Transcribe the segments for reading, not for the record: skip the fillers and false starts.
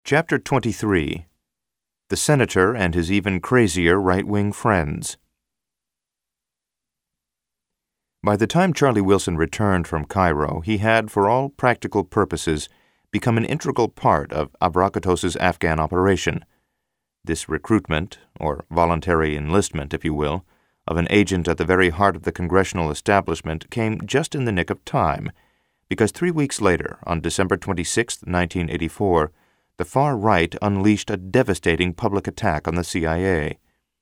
Chapter 23. The Senator and His Even Crazier Right-Wing Friends. By the time Charlie Wilson returned from Cairo, he had, for all practical purposes, become an integral part of Avrakatos's Afghan operation. This recruitment, or voluntary enlistment, if you will, of an agent at the very heart of the congressional establishment came just in the nick of time, because 3 weeks later, on December 26, 1984, the far right unleashed a devastating public attack on the CIA.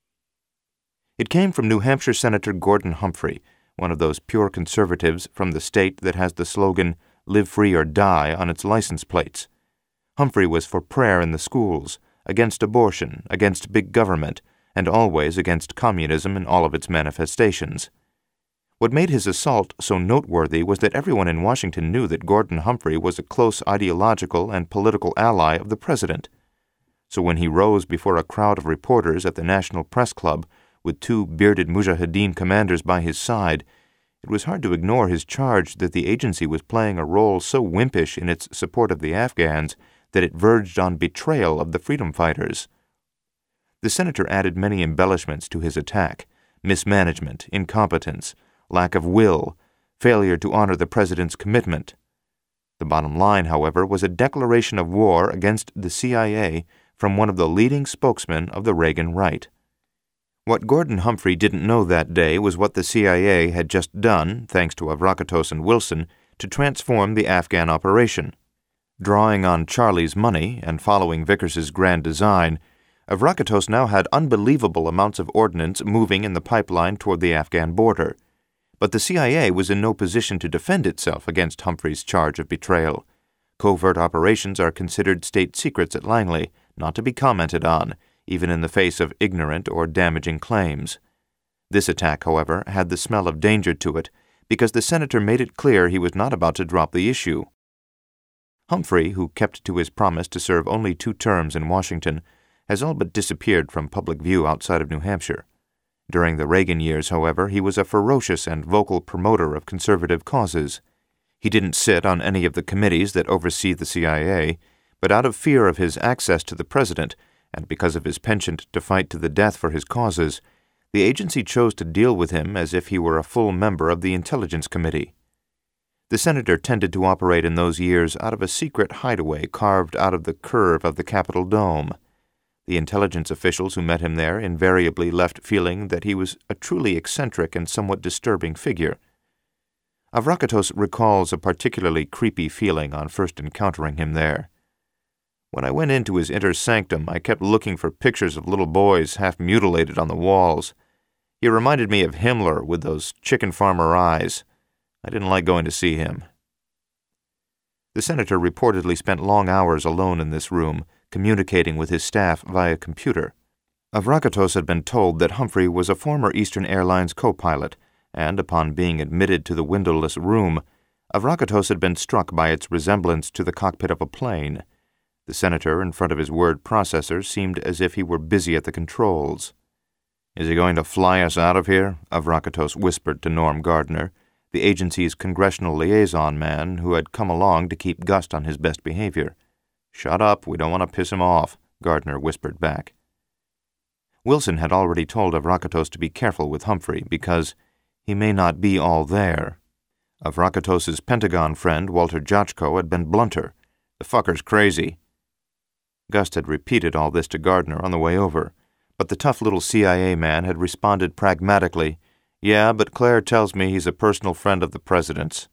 It came from New Hampshire Senator Gordon Humphrey, one of those pure conservatives from the state that has the slogan, "Live free or die," on its license plates. Humphrey was for prayer in the schools, against abortion, against big government, and always against communism in all of its manifestations. What made his assault so noteworthy was that everyone in Washington knew that Gordon Humphrey was a close ideological and political ally of the president. So when he rose before a crowd of reporters at the National Press Club with 2 bearded Mujahideen commanders by his side, it was hard to ignore his charge that the agency was playing a role so wimpish in its support of the Afghans that it verged on betrayal of the freedom fighters. The senator added many embellishments to his attack: mismanagement, incompetence, lack of will, failure to honor the president's commitment. The bottom line, however, was a declaration of war against the CIA from one of the leading spokesmen of the Reagan right. What Gordon Humphrey didn't know that day was what the CIA had just done, thanks to Avrakatos and Wilson, to transform the Afghan operation. Drawing on Charlie's money and following Vickers's grand design, Avrakatos now had unbelievable amounts of ordnance moving in the pipeline toward the Afghan border. But the CIA was in no position to defend itself against Humphrey's charge of betrayal. Covert operations are considered state secrets at Langley, not to be commented on, even in the face of ignorant or damaging claims. This attack, however, had the smell of danger to it, because the senator made it clear he was not about to drop the issue. Humphrey, who kept to his promise to serve only 2 terms in Washington, has all but disappeared from public view outside of New Hampshire. During the Reagan years, however, he was a ferocious and vocal promoter of conservative causes. He didn't sit on any of the committees that oversee the CIA, but out of fear of his access to the president, and because of his penchant to fight to the death for his causes, the agency chose to deal with him as if he were a full member of the Intelligence Committee. The senator tended to operate in those years out of a secret hideaway carved out of the curve of the Capitol dome. The intelligence officials who met him there invariably left feeling that he was a truly eccentric and somewhat disturbing figure. Avrakatos recalls a particularly creepy feeling on first encountering him there. "When I went into his inner sanctum, I kept looking for pictures of little boys half mutilated on the walls. He reminded me of Himmler with those chicken farmer eyes. I didn't like going to see him." The senator reportedly spent long hours alone in this room, communicating with his staff via computer. Avrakatos had been told that Humphrey was a former Eastern Airlines co-pilot, and upon being admitted to the windowless room, Avrakatos had been struck by its resemblance to the cockpit of a plane. The senator, in front of his word processor, seemed as if he were busy at the controls. "Is he going to fly us out of here?" Avrakatos whispered to Norm Gardner, the agency's congressional liaison man who had come along to keep Gust on his best behavior. "Shut up, we don't want to piss him off," Gardner whispered back. Wilson had already told Avrakatos to be careful with Humphrey because he may not be all there. Avrakatos's Pentagon friend, Walter Jotchko, had been blunter. "The fucker's crazy." Gust had repeated all this to Gardner on the way over, but the tough little CIA man had responded pragmatically, "Yeah, but Claire tells me he's a personal friend of the president's."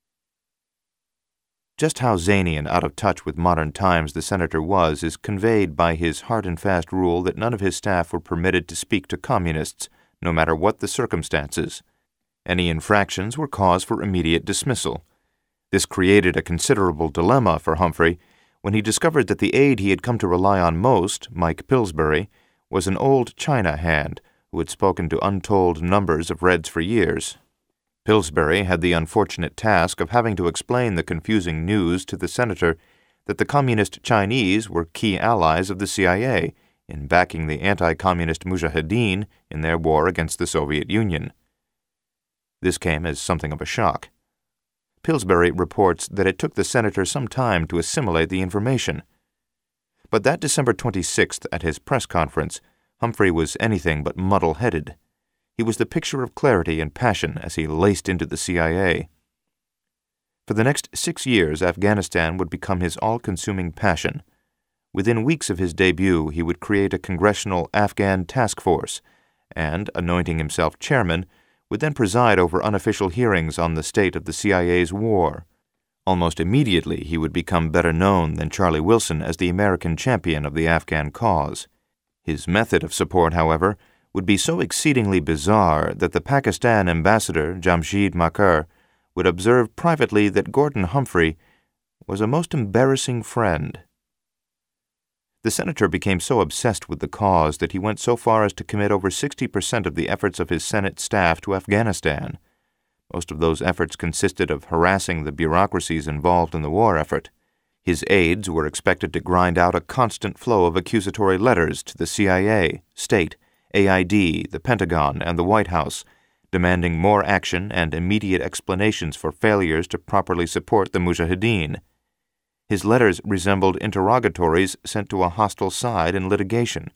Just how zany and out of touch with modern times the senator was is conveyed by his hard-and-fast rule that none of his staff were permitted to speak to communists, no matter what the circumstances. Any infractions were cause for immediate dismissal. This created a considerable dilemma for Humphrey when he discovered that the aide he had come to rely on most, Mike Pillsbury, was an old China hand who had spoken to untold numbers of Reds for years. Pillsbury had the unfortunate task of having to explain the confusing news to the senator that the Communist Chinese were key allies of the CIA in backing the anti-communist Mujahideen in their war against the Soviet Union. This came as something of a shock. Pillsbury reports that it took the senator some time to assimilate the information. But that December 26th at his press conference, Humphrey was anything but muddle-headed. He was the picture of clarity and passion as he laced into the CIA. For the next 6 years, Afghanistan would become his all-consuming passion. Within weeks of his debut, he would create a congressional Afghan task force and, anointing himself chairman, would then preside over unofficial hearings on the state of the CIA's war. Almost immediately, he would become better known than Charlie Wilson as the American champion of the Afghan cause. His method of support, however, would be so exceedingly bizarre that the Pakistan ambassador, Jamshid Makar, would observe privately that Gordon Humphrey was a most embarrassing friend. The senator became so obsessed with the cause that he went so far as to commit over 60% of the efforts of his Senate staff to Afghanistan. Most of those efforts consisted of harassing the bureaucracies involved in the war effort. His aides were expected to grind out a constant flow of accusatory letters to the CIA, State, AID, the Pentagon, and the White House, demanding more action and immediate explanations for failures to properly support the Mujahideen. His letters resembled interrogatories sent to a hostile side in litigation.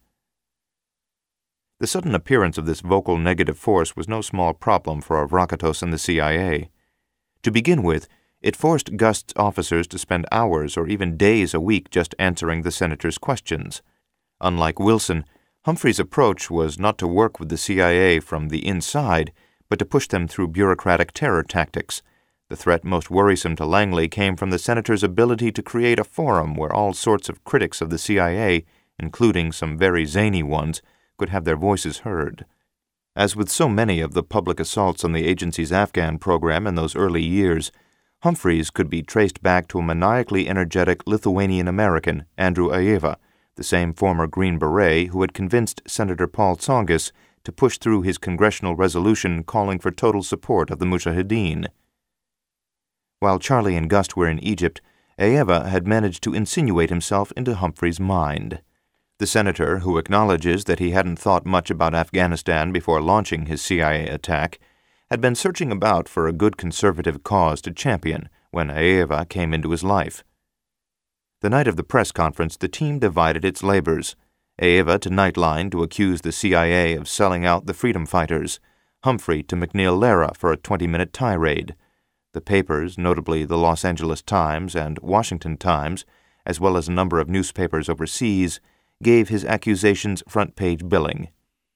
The sudden appearance of this vocal negative force was no small problem for Avrakatos and the CIA. To begin with, it forced Gust's officers to spend hours or even days a week just answering the senator's questions. Unlike Wilson, Humphrey's approach was not to work with the CIA from the inside, but to push them through bureaucratic terror tactics. The threat most worrisome to Langley came from the senator's ability to create a forum where all sorts of critics of the CIA, including some very zany ones, could have their voices heard. As with so many of the public assaults on the agency's Afghan program in those early years, Humphrey's could be traced back to a maniacally energetic Lithuanian-American, Andrew Aieva, the same former Green Beret who had convinced Senator Paul Tsongas to push through his congressional resolution calling for total support of the Mujahideen. While Charlie and Gust were in Egypt, Aieva had managed to insinuate himself into Humphrey's mind. The senator, who acknowledges that he hadn't thought much about Afghanistan before launching his CIA attack, had been searching about for a good conservative cause to champion when Aieva came into his life. The night of the press conference, the team divided its labors. Aieva to Nightline to accuse the CIA of selling out the freedom fighters, Humphrey to McNeil Lehrer for a 20-minute tirade. The papers, notably the Los Angeles Times and Washington Times, as well as a number of newspapers overseas, gave his accusations front-page billing.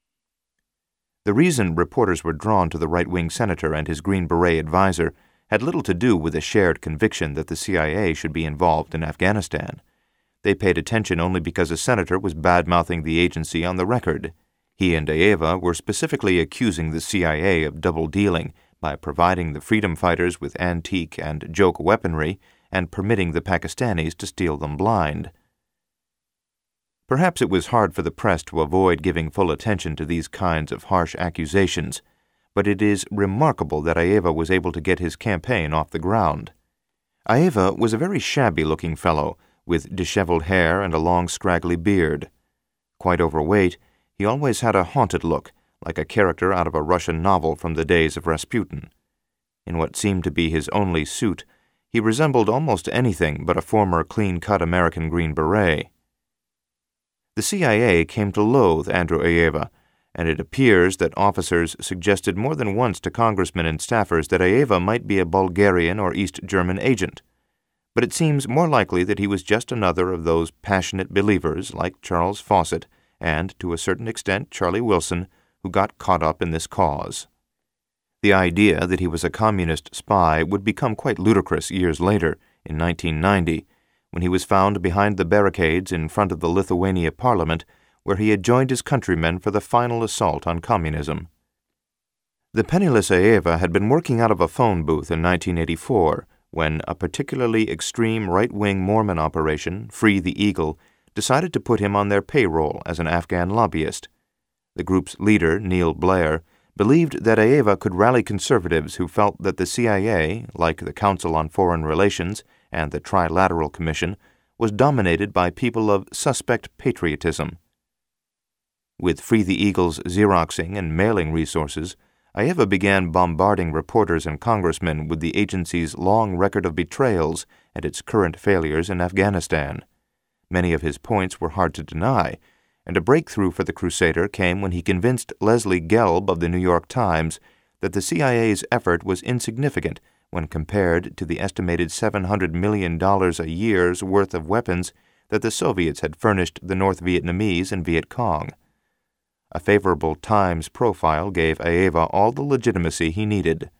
The reason reporters were drawn to the right-wing senator and his Green Beret advisor had little to do with a shared conviction that the CIA should be involved in Afghanistan. They paid attention only because a senator was bad-mouthing the agency on the record. He and Aieva were specifically accusing the CIA of double-dealing by providing the freedom fighters with antique and joke weaponry and permitting the Pakistanis to steal them blind. Perhaps it was hard for the press to avoid giving full attention to these kinds of harsh accusations, but it is remarkable that Aieva was able to get his campaign off the ground. Aieva was a very shabby-looking fellow, with disheveled hair and a long scraggly beard. Quite overweight, he always had a haunted look, like a character out of a Russian novel from the days of Rasputin. In what seemed to be his only suit, he resembled almost anything but a former clean-cut American Green Beret. The CIA came to loathe Andrew Aieva, and it appears that officers suggested more than once to congressmen and staffers that Aieva might be a Bulgarian or East German agent. But it seems more likely that he was just another of those passionate believers like Charles Fawcett and, to a certain extent, Charlie Wilson, who got caught up in this cause. The idea that he was a communist spy would become quite ludicrous years later, in 1990, when he was found behind the barricades in front of the Lithuania Parliament, where he had joined his countrymen for the final assault on communism. The penniless Aieva had been working out of a phone booth in 1984, when a particularly extreme right-wing Mormon operation, Free the Eagle, decided to put him on their payroll as an Afghan lobbyist. The group's leader, Neil Blair, believed that Aieva could rally conservatives who felt that the CIA, like the Council on Foreign Relations and the Trilateral Commission, was dominated by people of suspect patriotism. With Free the Eagle's Xeroxing and mailing resources, Aieva began bombarding reporters and congressmen with the agency's long record of betrayals and its current failures in Afghanistan. Many of his points were hard to deny, and a breakthrough for the Crusader came when he convinced Leslie Gelb of the New York Times that the CIA's effort was insignificant when compared to the estimated $700 million a year's worth of weapons that the Soviets had furnished the North Vietnamese and Viet Cong. A favorable Times profile gave Aeva all the legitimacy he needed.